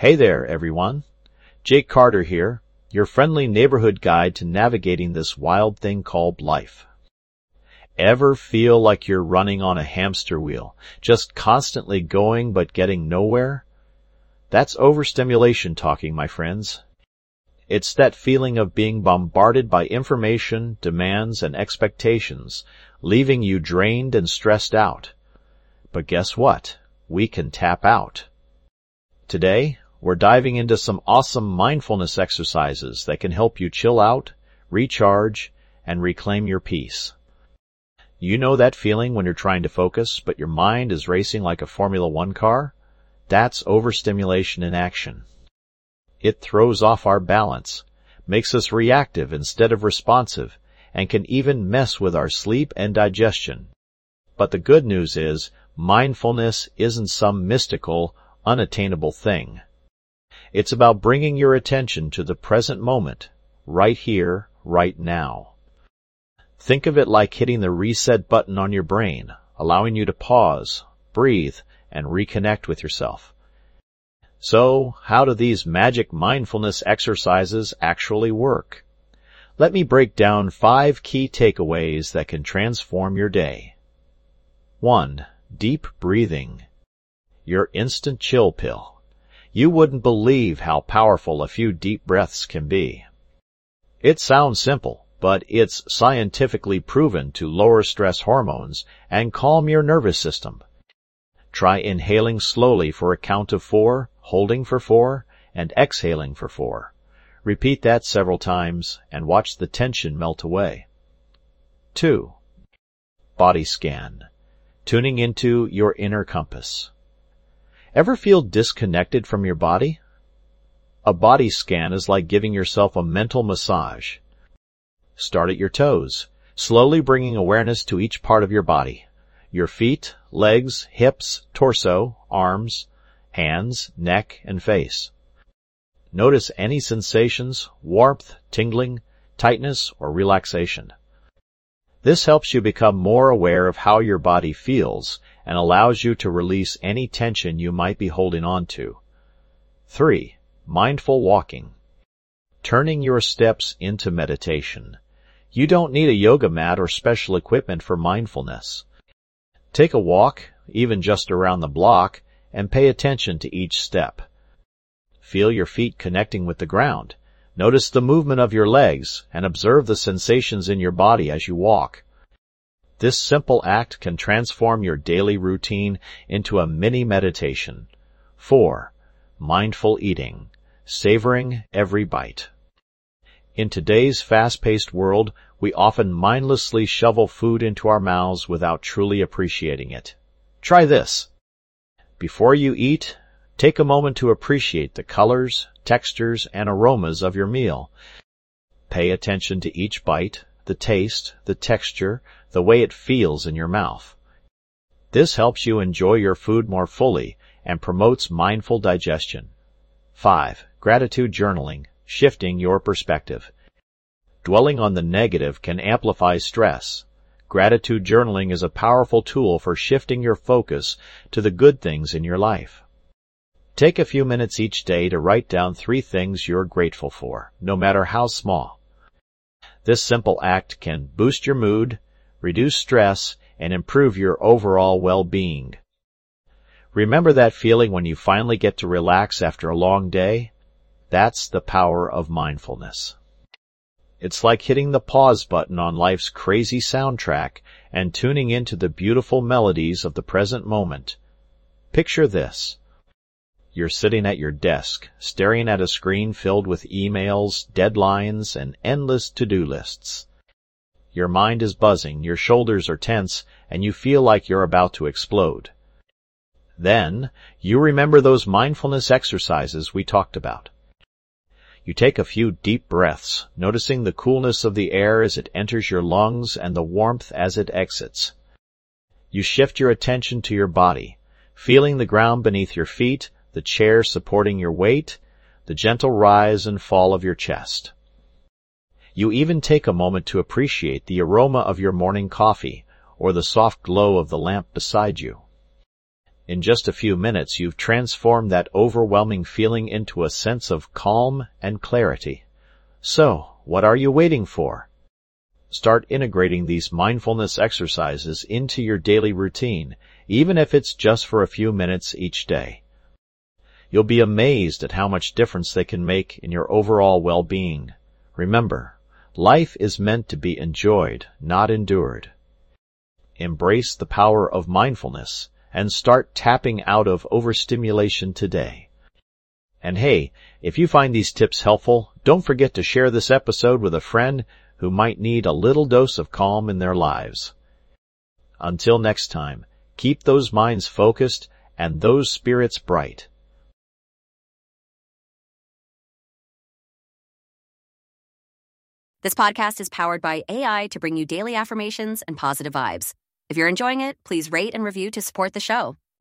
Hey there, everyone. Jake Carter here, your friendly neighborhood guide to navigating this wild thing called life. Ever feel like you're running on a hamster wheel, just constantly going but getting nowhere? That's overstimulation talking, my friends. It's that feeling of being bombarded by information, demands, and expectations, leaving you drained and stressed out. But guess what? We can tap out. Today, we're diving into some awesome mindfulness exercises that can help you chill out, recharge, and reclaim your peace. You know that feeling when you're trying to focus, but your mind is racing like a Formula One car? That's overstimulation in action. It throws off our balance, makes us reactive instead of responsive, and can even mess with our sleep and digestion. But the good news is, mindfulness isn't some mystical, unattainable thing. It's about bringing your attention to the present moment, right here, right now. Think of it like hitting the reset button on your brain, allowing you to pause, breathe, and reconnect with yourself. So, how do these magic mindfulness exercises actually work? Let me break down 5 key takeaways that can transform your day. 1. Deep breathing. Your instant chill pill. You wouldn't believe how powerful a few deep breaths can be. It sounds simple, but it's scientifically proven to lower stress hormones and calm your nervous system. Try inhaling slowly for a count of 4, holding for 4, and exhaling for 4. Repeat that several times and watch the tension melt away. 2. Body scan. Tuning into your inner compass. Ever feel disconnected from your body? A body scan is like giving yourself a mental massage. Start at your toes, slowly bringing awareness to each part of your body. Your feet, legs, hips, torso, arms, hands, neck, and face. Notice any sensations, warmth, tingling, tightness, or relaxation. This helps you become more aware of how your body feels and allows you to release any tension you might be holding on to. 3. Mindful walking. Turning your steps into meditation. You don't need a yoga mat or special equipment for mindfulness. Take a walk, even just around the block, and pay attention to each step. Feel your feet connecting with the ground. Notice the movement of your legs and observe the sensations in your body as you walk. This simple act can transform your daily routine into a mini meditation. 4. Mindful eating. Savoring every bite. In today's fast-paced world, we often mindlessly shovel food into our mouths without truly appreciating it. Try this. Before you eat, take a moment to appreciate the colors, textures, and aromas of your meal. Pay attention to each bite, the taste, the texture, the way it feels in your mouth. This helps you enjoy your food more fully and promotes mindful digestion. 5. Gratitude journaling, shifting your perspective. Dwelling on the negative can amplify stress. Gratitude journaling is a powerful tool for shifting your focus to the good things in your life. Take a few minutes each day to write down 3 things you're grateful for, no matter how small. This simple act can boost your mood, reduce stress, and improve your overall well-being. Remember that feeling when you finally get to relax after a long day? That's the power of mindfulness. It's like hitting the pause button on life's crazy soundtrack and tuning into the beautiful melodies of the present moment. Picture this. You're sitting at your desk, staring at a screen filled with emails, deadlines, and endless to-do lists. Your mind is buzzing, your shoulders are tense, and you feel like you're about to explode. Then, you remember those mindfulness exercises we talked about. You take a few deep breaths, noticing the coolness of the air as it enters your lungs and the warmth as it exits. You shift your attention to your body, feeling the ground beneath your feet, the chair supporting your weight, the gentle rise and fall of your chest. You even take a moment to appreciate the aroma of your morning coffee or the soft glow of the lamp beside you. In just a few minutes, you've transformed that overwhelming feeling into a sense of calm and clarity. So, what are you waiting for? Start integrating these mindfulness exercises into your daily routine, even if it's just for a few minutes each day. You'll be amazed at how much difference they can make in your overall well-being. Remember, life is meant to be enjoyed, not endured. Embrace the power of mindfulness and start tapping out of overstimulation today. And hey, if you find these tips helpful, don't forget to share this episode with a friend who might need a little dose of calm in their lives. Until next time, keep those minds focused and those spirits bright. This podcast is powered by AI to bring you daily affirmations and positive vibes. If you're enjoying it, please rate and review to support the show.